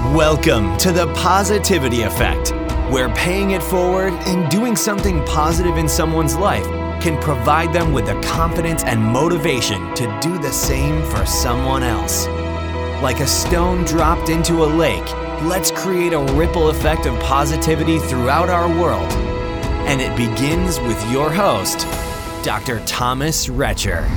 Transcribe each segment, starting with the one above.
Welcome to the Positivity Effect, where paying it forward and doing something positive in someone's life can provide them with the confidence and motivation to do the same for someone else. Like a stone dropped into a lake, let's create a ripple effect of positivity throughout our world. And it begins with your host, Dr. Thomas Retcher.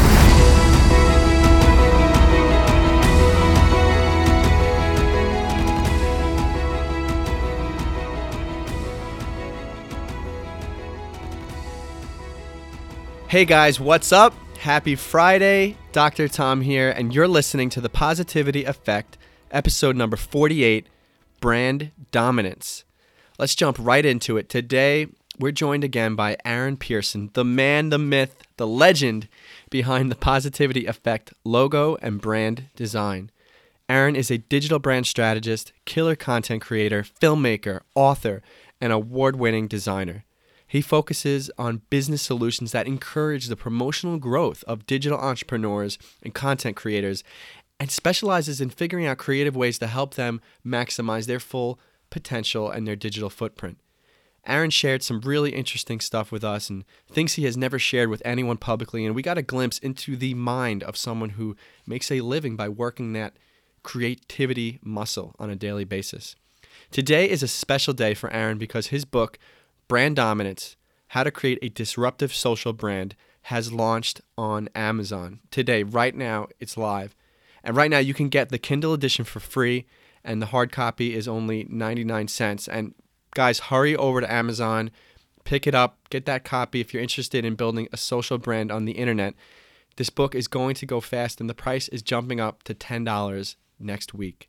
Hey guys, what's up? Happy Friday. Dr. Tom here, and you're listening to The Positivity Effect, episode number 48, Brand Dominance. Let's jump right into it. Today, we're joined again by Aaron Pearson, the man, the myth, the legend behind the Positivity Effect logo and brand design. Aaron is a digital brand strategist, killer content creator, filmmaker, author, and award-winning designer. He focuses on business solutions that encourage the promotional growth of digital entrepreneurs and content creators, and specializes in figuring out creative ways to help them maximize their full potential and their digital footprint. Aaron shared some really interesting stuff with us and things he has never shared with anyone publicly, and we got a glimpse into the mind of someone who makes a living by working that creativity muscle on a daily basis. Today is a special day for Aaron because his book, Brand Dominance, How to Create a Disruptive Social Brand, has launched on Amazon. Today, right now, it's live. And right now, you can get the Kindle edition for free, and the hard copy is only 99 cents. And guys, hurry over to Amazon, pick it up, get that copy if you're interested in building a social brand on the internet. This book is going to go fast, and the price is jumping up to $10 next week.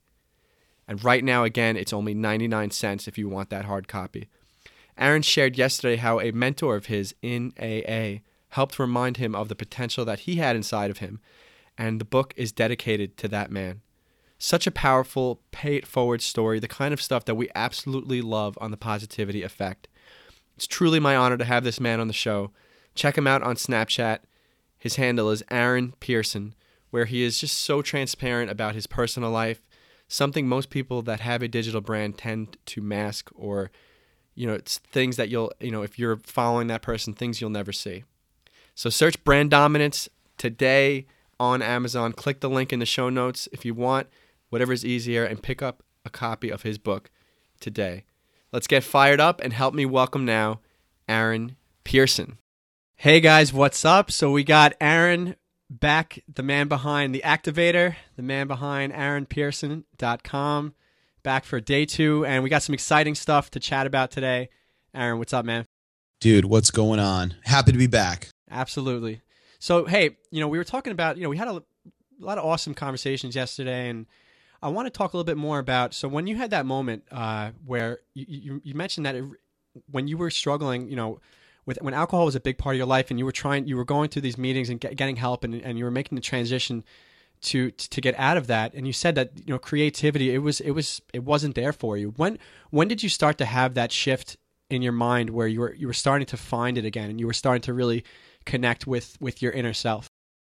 And right now, again, it's only 99 cents if you want that hard copy. Aaron shared yesterday how a mentor of his in AA helped remind him of the potential that he had inside of him, and the book is dedicated to that man. Such a powerful, pay-it-forward story, the kind of stuff that we absolutely love on the Positivity Effect. It's truly my honor to have this man on the show. Check him out on Snapchat. His handle is Aaron Pearson, where he is just so transparent about his personal life, something most people that have a digital brand tend to mask, or it's things that if you're following that person, things you'll never see. So search Brand Dominance today on Amazon. Click the link in the show notes if you want, whatever is easier, and pick up a copy of his book today. Let's get fired up and help me welcome now Aaron Pearson. Hey guys, what's up? So we got Aaron back, the man behind The Activator, the man behind AaronPearson.com. Back for day 2, and we got some exciting stuff to chat about today. Aaron, what's up, man? Dude, what's going on? Happy to be back. Absolutely. So, hey, we were talking about, we had a lot of awesome conversations yesterday, and I want to talk a little bit more about, so when you had that moment where you mentioned that when you were struggling, when alcohol was a big part of your life, and you were going through these meetings and getting help, and you were making the transition to get out of that, and you said that creativity it wasn't there for you. When did you start to have that shift in your mind where you were starting to find it again, and you were starting to really connect with your inner self?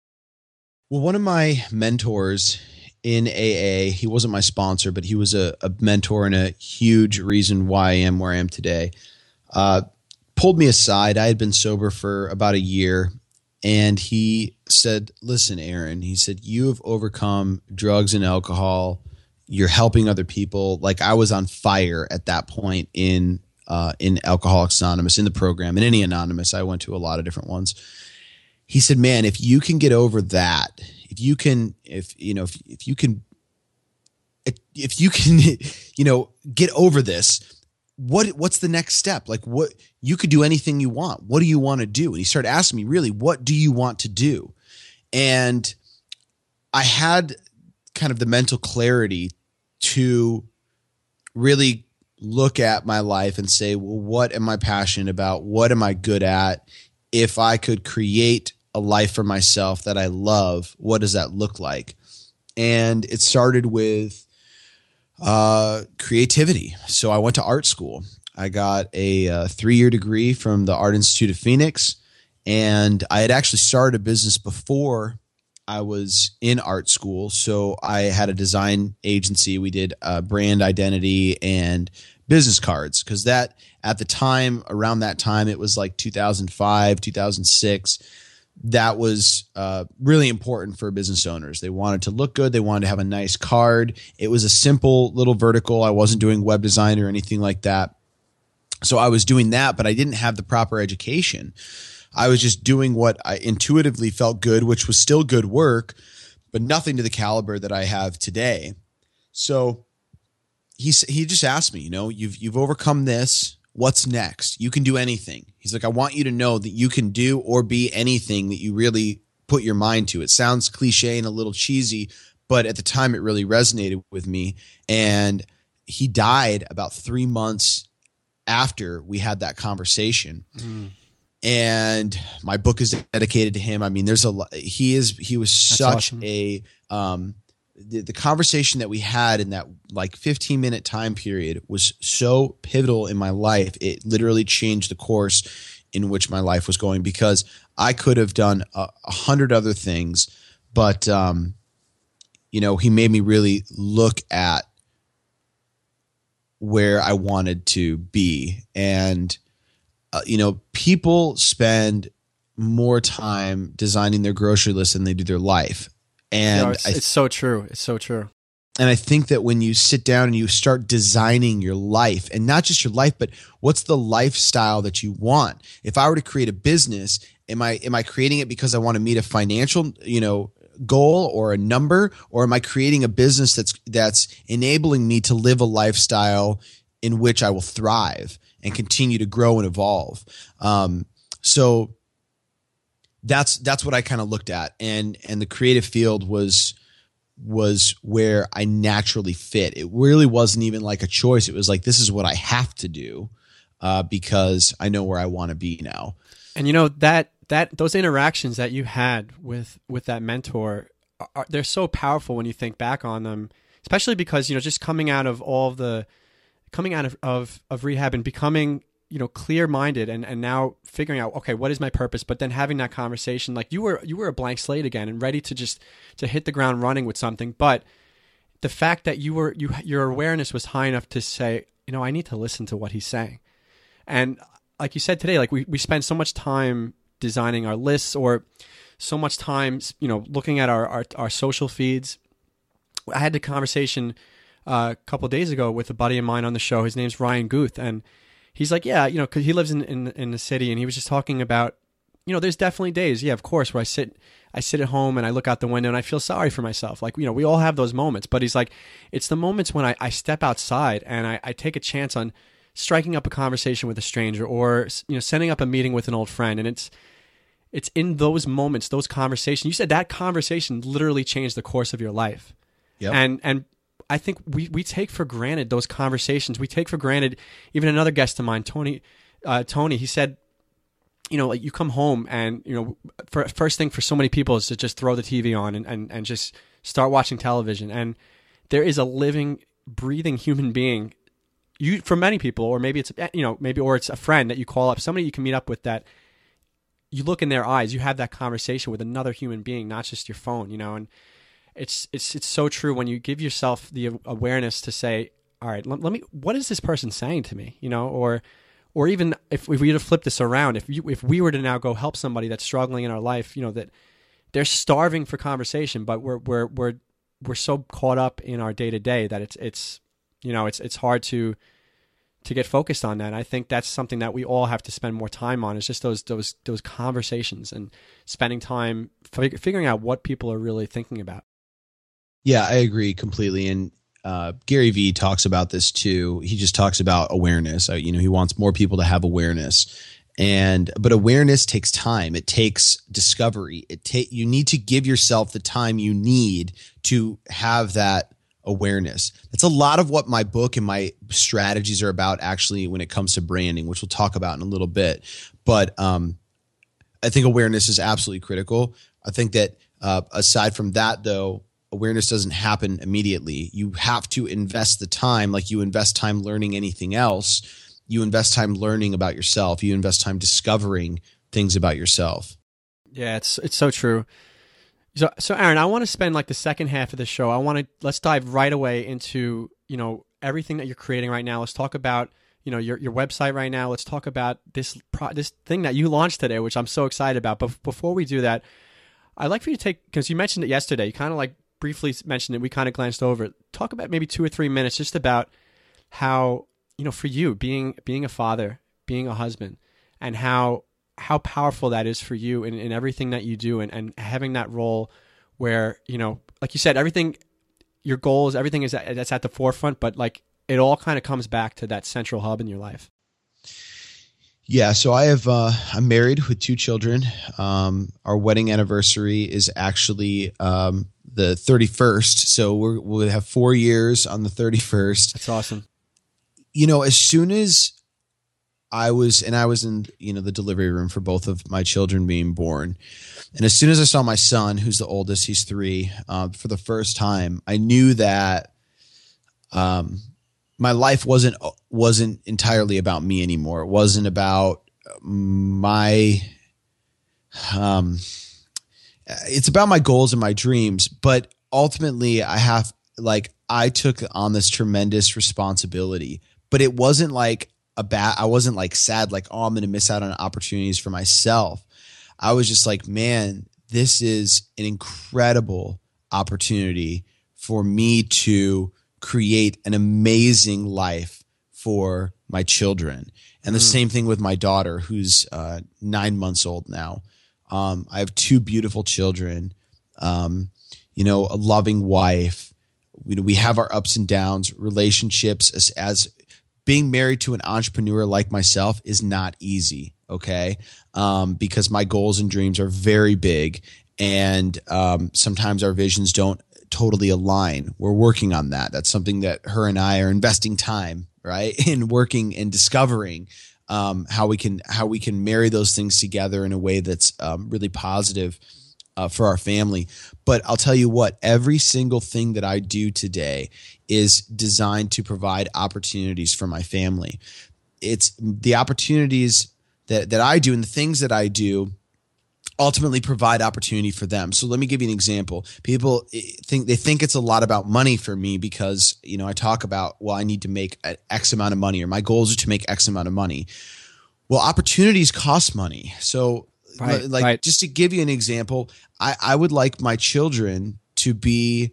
Well, one of my mentors in AA, he wasn't my sponsor, but he was a mentor and a huge reason why I am where I am today, pulled me aside. I had been sober for about a year, and he said, listen, Aaron, he said, you have overcome drugs and alcohol. You're helping other people. Like, I was on fire at that point in Alcoholics Anonymous, in the program, in any Anonymous. I went to a lot of different ones. He said, man, if you can get over that, if you can get over this, what's the next step? Like, what, you could do anything you want. What do you want to do? And he started asking me, really, what do you want to do? And I had kind of the mental clarity to really look at my life and say, well, what am I passionate about? What am I good at? If I could create a life for myself that I love, what does that look like? And it started with creativity. So I went to art school. I got a 3-year degree from the Art Institute of Phoenix, and I had actually started a business before I was in art school. So I had a design agency. We did brand identity and business cards, because that at the time, around that time, it was like 2005, 2006. That was really important for business owners. They wanted to look good. They wanted to have a nice card. It was a simple little vertical. I wasn't doing web design or anything like that. So I was doing that, but I didn't have the proper education. I was just doing what I intuitively felt good, which was still good work, but nothing to the caliber that I have today. So he just asked me, you've overcome this. What's next? You can do anything. He's like, I want you to know that you can do or be anything that you really put your mind to. It sounds cliche and a little cheesy, but at the time it really resonated with me. And he died about 3 months after we had that conversation. And my book is dedicated to him. I mean, there's a lot. He was such awesome. The conversation that we had in that like 15-minute time period was so pivotal in my life. It literally changed the course in which my life was going, because I could have done 100 other things, but he made me really look at where I wanted to be. And people spend more time designing their grocery list than they do their life. And it's so true. It's so true. And I think that when you sit down and you start designing your life, and not just your life, but what's the lifestyle that you want? If I were to create a business, am I creating it because I want to meet a financial, goal or a number, or am I creating a business that's enabling me to live a lifestyle in which I will thrive and continue to grow and evolve? So that's what I kind of looked at, and the creative field was where I naturally fit. It really wasn't even like a choice. It was like, this is what I have to do because I know where I want to be now. And those interactions that you had with that mentor, they're so powerful when you think back on them, especially because just coming out of rehab and becoming clear-minded and now figuring out, okay, what is my purpose? But then having that conversation, like you were a blank slate again and ready to hit the ground running with something. But the fact that your awareness was high enough to say, I need to listen to what he's saying. And like you said today, like we spend so much time designing our lists, or so much time, looking at our social feeds. I had the conversation a couple of days ago with a buddy of mine on the show. His name's Ryan Guth, and he's like, yeah, because he lives in the city, and he was just talking about, there's definitely days, yeah, of course, where I sit at home and I look out the window and I feel sorry for myself. Like, we all have those moments, but he's like, it's the moments when I step outside and I take a chance on striking up a conversation with a stranger, or setting up a meeting with an old friend, and it's in those moments, those conversations. You said that conversation literally changed the course of your life. Yep. And I think we take for granted those conversations. We take for granted, even another guest of mine, Tony, he said, like you come home and, first thing for so many people is to just throw the TV on and just start watching television. And there is a living, breathing human being, for many people, or maybe it's, or it's a friend that you call up, somebody you can meet up with, that you look in their eyes, you have that conversation with another human being, not just your phone, and it's so true when you give yourself the awareness to say, all right, let me, what is this person saying to me? Or even if we were to flip this around, if we were to now go help somebody that's struggling in our life, that they're starving for conversation, but we're so caught up in our day to day that it's hard to get focused on that. And I think that's something that we all have to spend more time on, is just those conversations and spending time figuring out what people are really thinking about. Yeah, I agree completely. And Gary Vee talks about this too. He just talks about awareness. He wants more people to have awareness, but awareness takes time. It takes discovery. You need to give yourself the time you need to have that awareness. That's a lot of what my book and my strategies are about, actually, when it comes to branding, which we'll talk about in a little bit. But I think awareness is absolutely critical. I think that aside from that, though, awareness doesn't happen immediately. You have to invest the time, like you invest time learning anything else. You invest time learning about yourself. You invest time discovering things about yourself. Yeah, it's so true. So Aaron, I want to spend like the second half of the show. Let's dive right away into, everything that you're creating right now. Let's talk about, your website right now. Let's talk about this thing that you launched today, which I'm so excited about. But before we do that, I'd like for you to because you mentioned it yesterday. You kind of like briefly mentioned it. We kind of glanced over it. Talk about maybe 2 or 3 minutes just about how, for you being a father, being a husband, and how powerful that is for you in everything that you do, and having that role where, like you said, everything, your goals, everything that's at the forefront, but like it all kind of comes back to that central hub in your life. Yeah. So I'm married with 2 children. Our wedding anniversary is actually, the 31st. So we'll have 4 years on the 31st. That's awesome. As soon as I was in, the delivery room for both of my children being born. And as soon as I saw my son, who's the oldest, he's 3, for the first time, I knew that, my life wasn't entirely about me anymore. It wasn't about it's about my goals and my dreams, but ultimately I took on this tremendous responsibility, but it wasn't like I wasn't like sad, like, oh, I'm going to miss out on opportunities for myself. I was just like, man, this is an incredible opportunity for me to create an amazing life for my children. And the same thing with my daughter, who's 9 months old now. I have 2 beautiful children, a loving wife. We have our ups and downs, relationships. As being married to an entrepreneur like myself is not easy, okay? Because my goals and dreams are very big, and sometimes our visions don't totally align. We're working on that. That's something that her and I are investing time, right, in working and discovering how we can marry those things together in a way that's really positive for our family. But I'll tell you what, every single thing that I do today is designed to provide opportunities for my family. It's the opportunities that I do and the things that I do ultimately provide opportunity for them. So let me give you an example. People think it's a lot about money for me because, I talk about, well, I need to make X amount of money, or my goals are to make X amount of money. Well, opportunities cost money. So right. Just to give you an example, I would like my children to be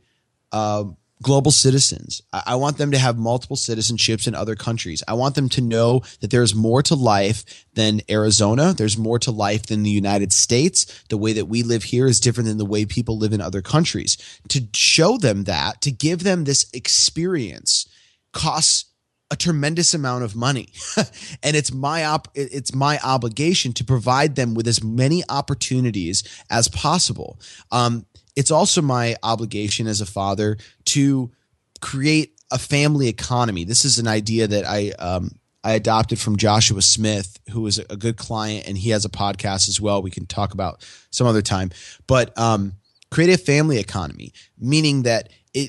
global citizens. I want them to have multiple citizenships in other countries. I want them to know that there's more to life than Arizona. There's more to life than the United States. The way that we live here is different than the way people live in other countries. To show them that, to give them this experience, costs a tremendous amount of money. And it's my obligation to provide them with as many opportunities as possible. It's also my obligation as a father to create a family economy. This is an idea that I adopted from Joshua Smith, who is a good client, and he has a podcast as well. We can talk about some other time. But create a family economy, meaning that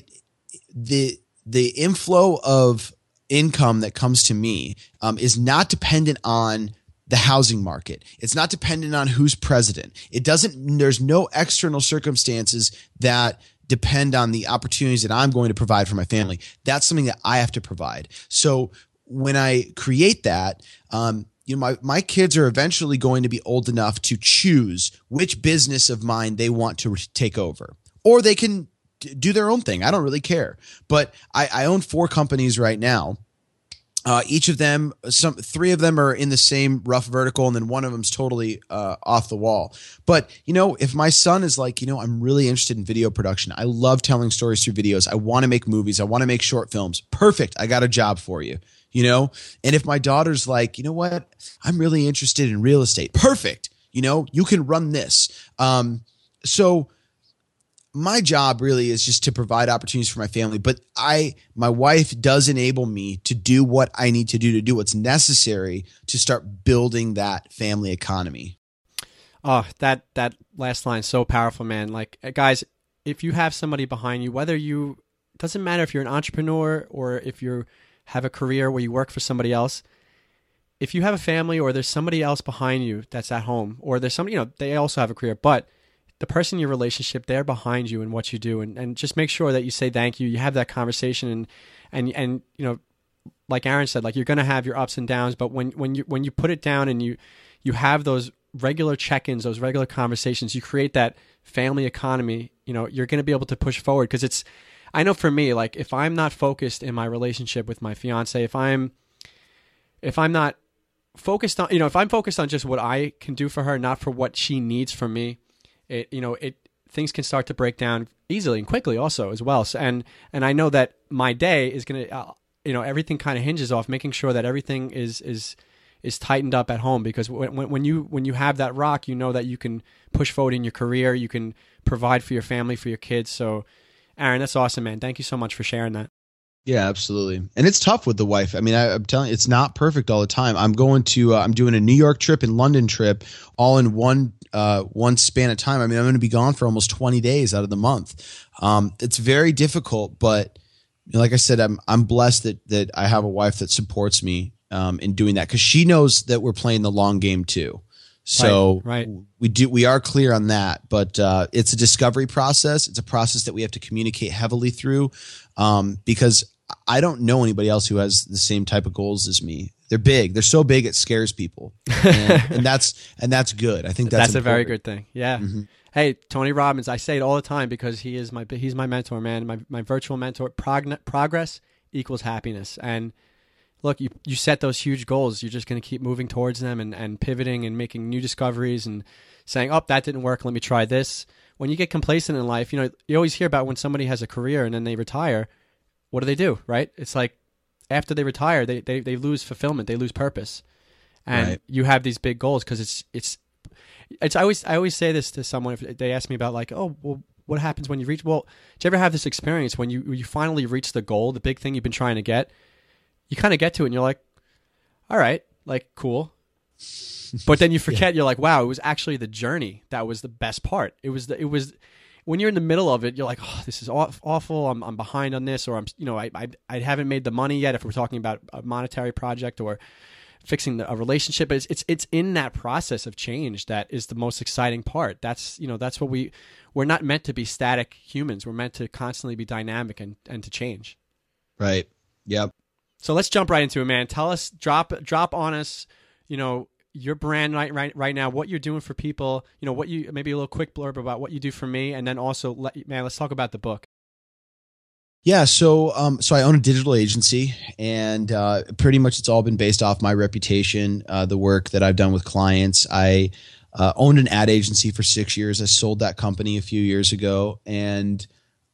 the inflow of income that comes to me is not dependent on the housing market. It's not dependent on who's president. There's no external circumstances that depend on the opportunities that I'm going to provide for my family. That's something that I have to provide. So when I create that, my kids are eventually going to be old enough to choose which business of mine they want to take over, or they can do their own thing. I don't really care. But I own 4 companies right now. Each of them, 3 of them are in the same rough vertical, and then one of them's totally off the wall. But, if my son is like, I'm really interested in video production. I love telling stories through videos. I want to make movies. I want to make short films. Perfect. I got a job for you, And if my daughter's like, you know what? I'm really interested in real estate. Perfect. You can run this. So my job really is just to provide opportunities for my family, but my wife does enable me to do what I need to do what's necessary to start building that family economy. Oh, that last line is so powerful, man. Like, guys, if you have somebody behind you, doesn't matter if you're an entrepreneur or if you have a career where you work for somebody else. If you have a family or there's somebody else behind you that's at home, or there's somebody, they also have a career, but the person in your relationship, they're behind you in what you do, and just make sure that you say thank you. You have that conversation, and you know, like Aaron said, like you're going to have your ups and downs, but when you put it down and you have those regular check-ins, those regular conversations, you create that family economy. You know, you're going to be able to push forward, because I know for me, like if I'm not focused in my relationship with my fiance, if I'm not focused on, you know, if I'm focused on just what I can do for her, not for what she needs from me, things can start to break down easily and quickly also as well. So, and I know that my day is going to, everything kind of hinges off making sure that everything is tightened up at home, because when you have that rock, you know that you can push forward in your career, you can provide for your family, for your kids. So Aaron, that's awesome, man. Thank you so much for sharing that. Yeah, absolutely. And it's tough with the wife. I mean, I'm telling you, it's not perfect all the time. I'm going to, I'm doing a New York trip and London trip all in one span of time. I mean, I'm going to be gone for almost 20 days out of the month. It's very difficult, but like I said, I'm blessed that I have a wife that supports me in doing that, because she knows that we're playing the long game too. So right. We are clear on that, but it's a discovery process. It's a process that we have to communicate heavily through, because I don't know anybody else who has the same type of goals as me. They're big. They're so big it scares people, and that's good. I think that's a very good thing. Yeah. Mm-hmm. Hey, Tony Robbins, I say it all the time because he's my mentor, man. My virtual mentor. Progress equals happiness. And look, you set those huge goals. You're just going to keep moving towards them and pivoting and making new discoveries and saying, oh, that didn't work, let me try this. When you get complacent in life, you always hear about when somebody has a career and then they retire, what do, right? It's like after they retire, they lose fulfillment, they lose purpose. And right. You have these big goals because I always say this to someone if they ask me about like, oh, well, what happens when you reach, well, do you ever have this experience when you finally reach the goal, the big thing you've been trying to get? You kind of get to it and you're like, all right, like cool. But then you forget, You're like, wow, it was actually the journey that was the best part. It was when you're in the middle of it, you're like, oh, this is awful. I'm behind on this, or I haven't made the money yet. If we're talking about a monetary project or fixing a relationship, but it's in that process of change that is the most exciting part. That's what we're not meant to be static humans. We're meant to constantly be dynamic and to change. Right. Yep. So let's jump right into it, man. Tell us, drop on us, your brand right now, what you're doing for people, maybe a little quick blurb about what you do for me, and then also let's talk about the book. Yeah, so I own a digital agency, and pretty much it's all been based off my reputation, the work that I've done with clients. I owned an ad agency for 6 years. I sold that company a few years ago, and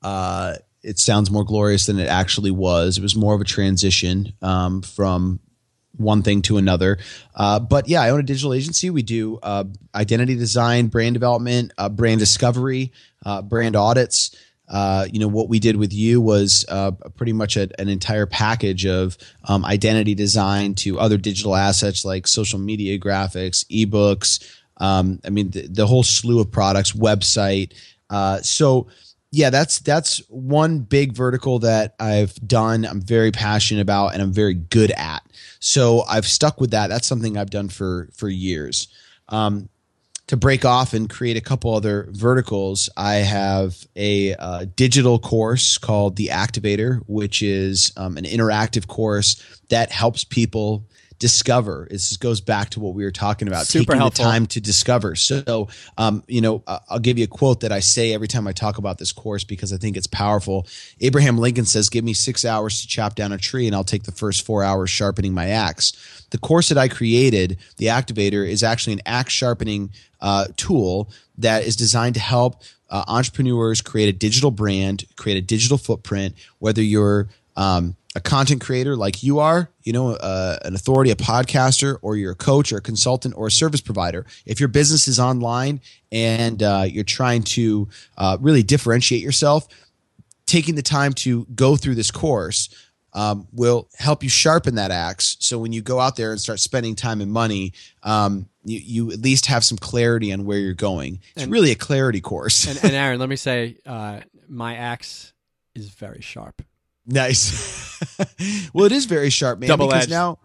it sounds more glorious than it actually was. It was more of a transition from one thing to another. But yeah, I own a digital agency. We do identity design, brand development, brand discovery, brand audits. What we did with you was pretty much an entire package of identity design to other digital assets like social media graphics, ebooks. The whole slew of products, website. So yeah, that's one big vertical that I've done. I'm very passionate about and I'm very good at. So I've stuck with that. That's something I've done for years. To break off and create a couple other verticals, I have a digital course called The Activator, which is an interactive course that helps people discover. This goes back to what we were talking about, Super taking helpful. the time to discover. So, I'll give you a quote that I say every time I talk about this course because I think it's powerful. Abraham Lincoln says, give me 6 hours to chop down a tree and I'll take the first 4 hours sharpening my axe. The course that I created, The Activator, is actually an axe sharpening tool that is designed to help entrepreneurs create a digital brand, create a digital footprint, whether you're a content creator like you are, an authority, a podcaster, or you're a coach or a consultant or a service provider. If your business is online and you're trying to really differentiate yourself, taking the time to go through this course will help you sharpen that axe. So when you go out there and start spending time and money, you at least have some clarity on where you're going. It's really a clarity course. and Aaron, let me say, my axe is very sharp. Nice. Well, it is very sharp, man. Double-edged. Because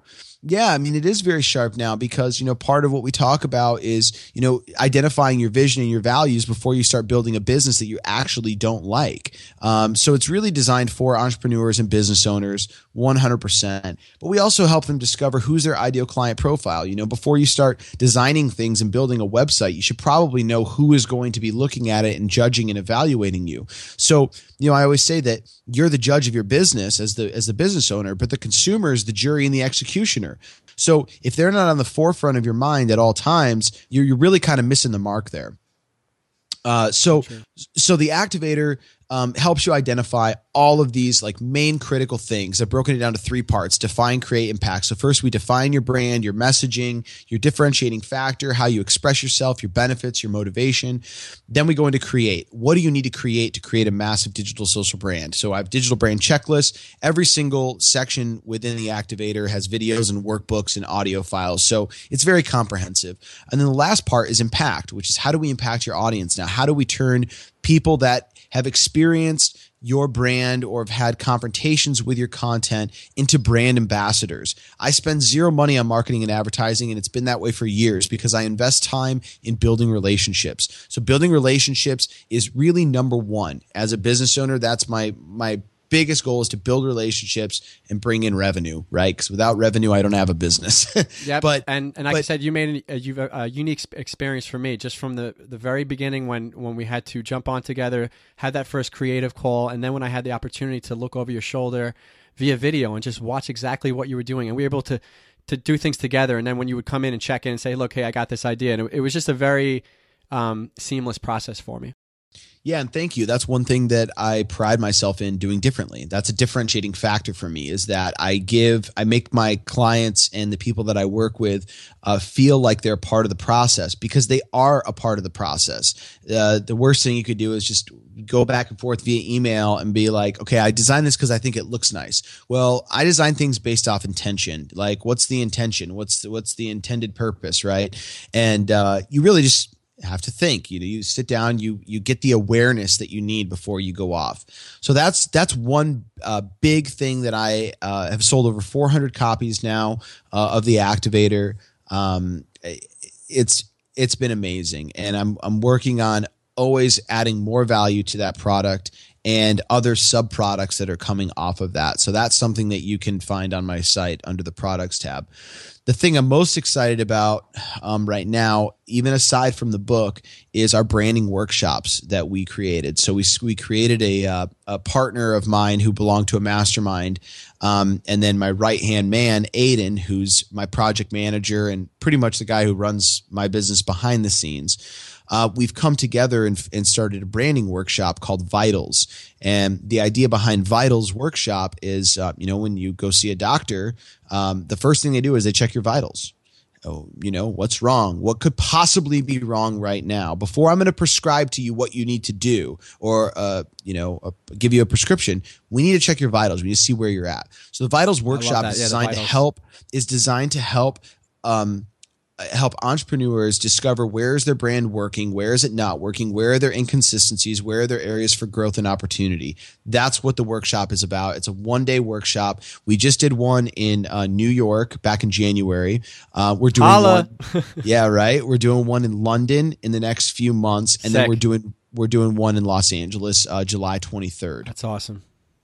Yeah, I mean, it is very sharp now because, part of what we talk about is, identifying your vision and your values before you start building a business that you actually don't like. So it's really designed for entrepreneurs and business owners, 100%. But we also help them discover who's their ideal client profile. Before you start designing things and building a website, you should probably know who is going to be looking at it and judging and evaluating you. So, I always say that you're the judge of your business as the business owner, but the consumer is the jury and the executioner. So if they're not on the forefront of your mind at all times, you're really kind of missing the mark there. So the activator helps you identify all of these like main critical things. I've broken it down to 3 parts: define, create, impact. So first we define your brand, your messaging, your differentiating factor, how you express yourself, your benefits, your motivation. Then we go into create. What do you need to create a massive digital social brand? So I have digital brand checklist. Every single section within the activator has videos and workbooks and audio files. So it's very comprehensive. And then the last part is impact, which is how do we impact your audience now? How do we turn people that have experienced your brand or have had confrontations with your content into brand ambassadors? I spend 0 money on marketing and advertising, and it's been that way for years because I invest time in building relationships. So building relationships is really number one. As a business owner, that's my biggest goal, is to build relationships and bring in revenue, right? Because without revenue, I don't have a business. Yeah, and like I said, you made a unique experience for me just from the very beginning when we had to jump on together, had that first creative call, and then when I had the opportunity to look over your shoulder via video and just watch exactly what you were doing, and we were able to do things together. And then when you would come in and check in and say, "Look, hey, I got this idea," and it was just a very seamless process for me. Yeah, and thank you. That's one thing that I pride myself in doing differently. That's a differentiating factor for me, is that I make my clients and the people that I work with feel like they're part of the process, because they are a part of the process. The worst thing you could do is just go back and forth via email and be like, okay, I designed this because I think it looks nice. Well, I design things based off intention. Like, what's the intention? What's the intended purpose, right? And you really just have to think. You sit down, you get the awareness that you need before you go off. So that's one big thing that I have sold over 400 copies now of the activator. It's been amazing, and I'm working on always adding more value to that product and other sub products that are coming off of that. So that's something that you can find on my site under the products tab. The thing I'm most excited about right now, even aside from the book, is our branding workshops that we created. So we created a partner of mine who belonged to a mastermind, and then my right-hand man, Aiden, who's my project manager and pretty much the guy who runs my business behind the scenes. We've come together and started a branding workshop called Vitals. And the idea behind Vitals workshop is, when you go see a doctor, the first thing they do is they check your vitals. Oh, what's wrong? What could possibly be wrong right now? Before I'm going to prescribe to you what you need to do or, give you a prescription, we need to check your vitals. We need to see where you're at. So the Vitals workshop is designed to help entrepreneurs discover where is their brand working, where is it not working, where are their inconsistencies, where are their areas for growth and opportunity. That's what the workshop is about. It's a 1-day workshop. We just did one in New York back in January. We're doing one. Yeah, right. We're doing one in London in the next few months, and then we're doing one in Los Angeles, July 23rd. That's awesome.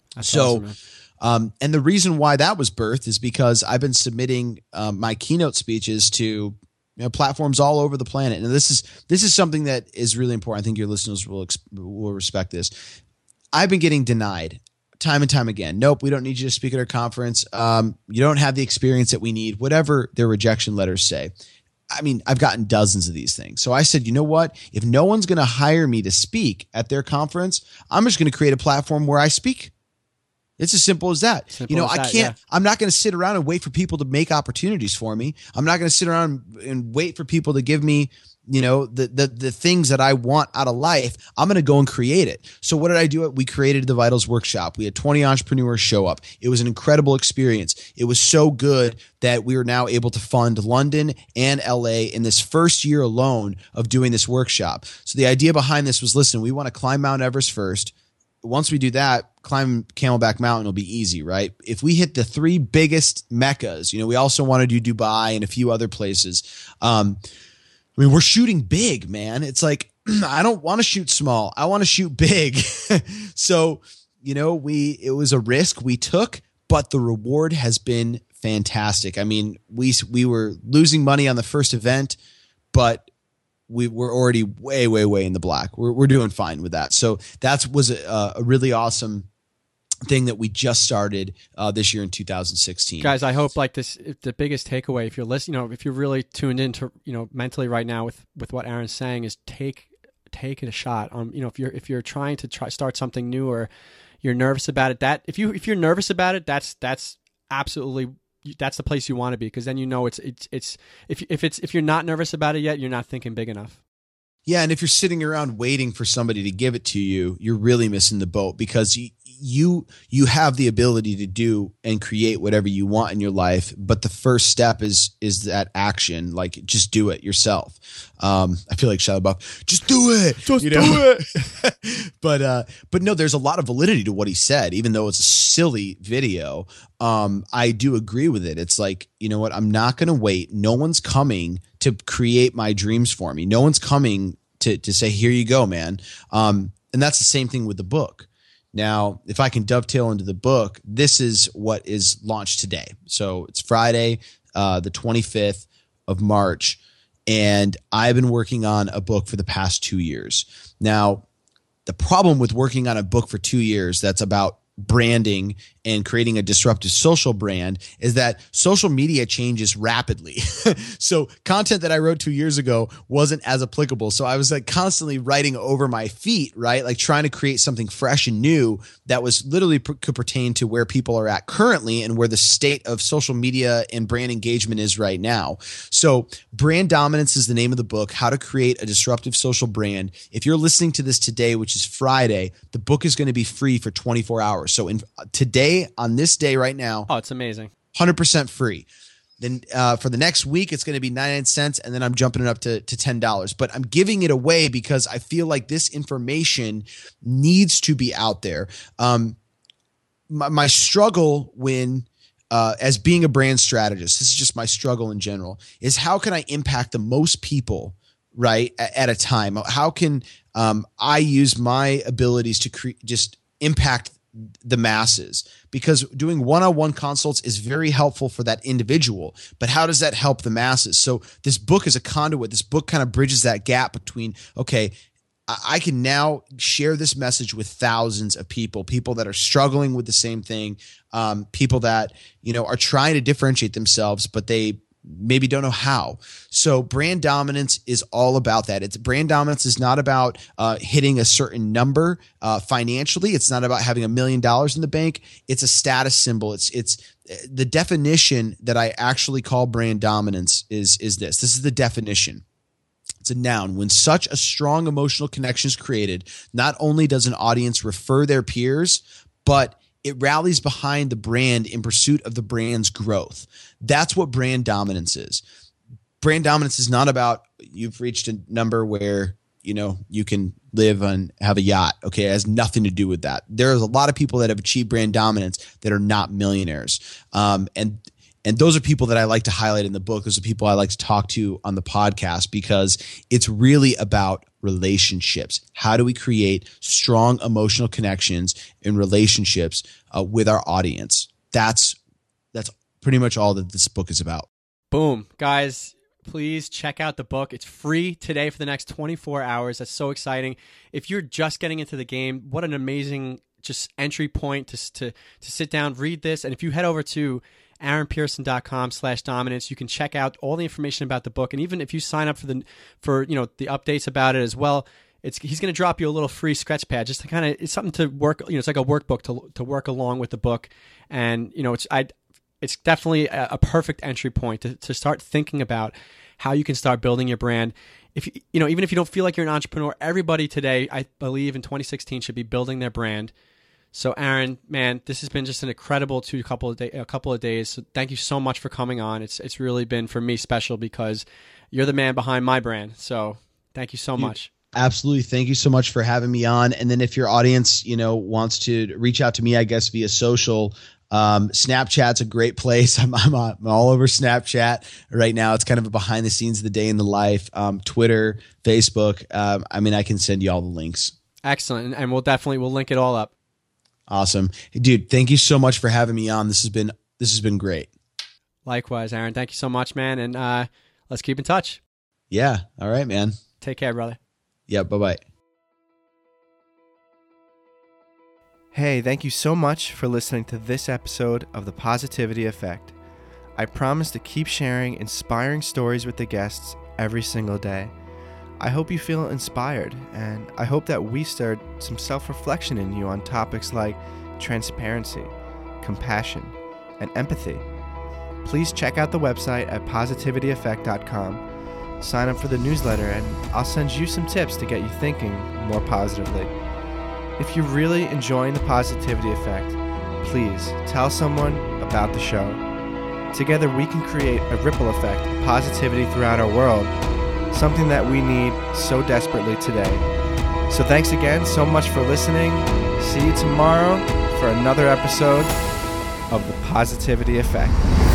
And the reason why that was birthed is because I've been submitting my keynote speeches to platforms all over the planet. And this is something that is really important. I think your listeners will respect this. I've been getting denied time and time again. Nope, we don't need you to speak at our conference. You don't have the experience that we need, whatever their rejection letters say. I mean, I've gotten dozens of these things. So I said, you know what? If no one's going to hire me to speak at their conference, I'm just going to create a platform where I speak. It's as simple as that. I'm not going to sit around and wait for people to make opportunities for me. I'm not going to sit around and wait for people to give me, the things that I want out of life. I'm going to go and create it. So what did I do? We created the Vitals workshop. We had 20 entrepreneurs show up. It was an incredible experience. It was so good that we were now able to fund London and LA in this first year alone of doing this workshop. So the idea behind this was, listen, we want to climb Mount Everest first. once we do that, climb Camelback Mountain will be easy, right? If we hit the 3 biggest meccas, we also want to do Dubai and a few other places. We're shooting big, man. It's like, I don't want to shoot small. I want to shoot big. So, it was a risk we took, but the reward has been fantastic. I mean, we were losing money on the first event, but we were already way, way, way in the black. We're doing fine with that. So that was a really awesome thing that we just started this year in 2016. Guys, I hope the biggest takeaway, if you're listening, if you're really tuned into, mentally right now with what Aaron's saying, is take it a shot. If you're trying to start something new, or you're nervous about it, if you're nervous about it, that's absolutely, that's the place you want to be, because then if you're not nervous about it yet, you're not thinking big enough. Yeah, and if you're sitting around waiting for somebody to give it to you, you're really missing the boat, because you have the ability to do and create whatever you want in your life, but the first step is that action. Like, just do it yourself. I feel like Shia LaBeouf, just do it, do it. But no, there's a lot of validity to what he said, even though it's a silly video. I do agree with it. It's like, you know what? I'm not going to wait. No one's coming to create my dreams for me. No one's coming to say, here you go, man. And that's the same thing with the book. Now, if I can dovetail into the book, this is what is launched today. So it's Friday, the 25th of March, and I've been working on a book for the past 2 years. Now, the problem with working on a book for 2 years that's about branding and creating a disruptive social brand is that social media changes rapidly. So content that I wrote 2 years ago wasn't as applicable. So I was like constantly writing over my feet, right? Like trying to create something fresh and new that was literally could pertain to where people are at currently and where the state of social media and brand engagement is right now. So Brand Dominance is the name of the book, How to Create a Disruptive Social Brand. If you're listening to this today, which is Friday, the book is going to be free for 24 hours. So today, on this day right now. Oh, it's amazing. 100% free. Then for the next week, it's going to be 99 cents, and then I'm jumping it up to $10. But I'm giving it away because I feel like this information needs to be out there. My struggle as being a brand strategist, this is just my struggle in general, is how can I impact the most people, right, at a time? How can I use my abilities to just impact the masses? Because doing one-on-one consults is very helpful for that individual, but how does that help the masses? So this book is a conduit. This book kind of bridges that gap between, okay, I can now share this message with thousands of people that are struggling with the same thing, people that, are trying to differentiate themselves, but they maybe don't know how. So Brand Dominance is all about that. Brand Dominance is not about hitting a certain number financially. It's not about having $1 million in the bank. It's a status symbol. It's the definition that I actually call Brand Dominance is this. This is the definition. It's a noun. When such a strong emotional connection is created, not only does an audience refer their peers, but it rallies behind the brand in pursuit of the brand's growth. That's what brand dominance is. Brand dominance is not about you've reached a number where, you can live and have a yacht. Okay. It has nothing to do with that. There's a lot of people that have achieved brand dominance that are not millionaires. And those are people that I like to highlight in the book. Those are people I like to talk to on the podcast, because it's really about relationships. How do we create strong emotional connections in relationships with our audience? That's pretty much all that this book is about. Boom. Guys, please check out the book. It's free today for the next 24 hours. That's so exciting. If you're just getting into the game, what an amazing just entry point to sit down, read this. And if you head over to aaronpearson.com/dominance, you can check out all the information about the book. And even if you sign up for the updates about it as well, he's going to drop you a little free sketch pad just to it's something to work, it's like a workbook to work along with the book. And, it's definitely a perfect entry point to start thinking about how you can start building your brand. Even if you don't feel like you're an entrepreneur, everybody today, I believe in 2016, should be building their brand. So Aaron, man, this has been just an incredible a couple of days. So thank you so much for coming on. It's really been for me special because you're the man behind my brand. So thank you so much. Absolutely. Thank you so much for having me on. And then if your audience, wants to reach out to me, I guess via social, Snapchat's a great place. I'm all over Snapchat right now. It's kind of a behind the scenes of the day in the life. Twitter, Facebook. I can send you all the links. Excellent. And we'll link it all up. Awesome. Hey, dude, thank you so much for having me on. This has been great. Likewise, Aaron. Thank you so much, man. And let's keep in touch. Yeah. All right, man. Take care, brother. Yeah. Bye-bye. Hey, thank you so much for listening to this episode of The Positivity Effect. I promise to keep sharing inspiring stories with the guests every single day. I hope you feel inspired, and I hope that we stirred some self-reflection in you on topics like transparency, compassion, and empathy. Please check out the website at positivityeffect.com. Sign up for the newsletter, and I'll send you some tips to get you thinking more positively. If you're really enjoying The Positivity Effect, please tell someone about the show. Together we can create a ripple effect of positivity throughout our world, something that we need so desperately today. So thanks again so much for listening. See you tomorrow for another episode of The Positivity Effect.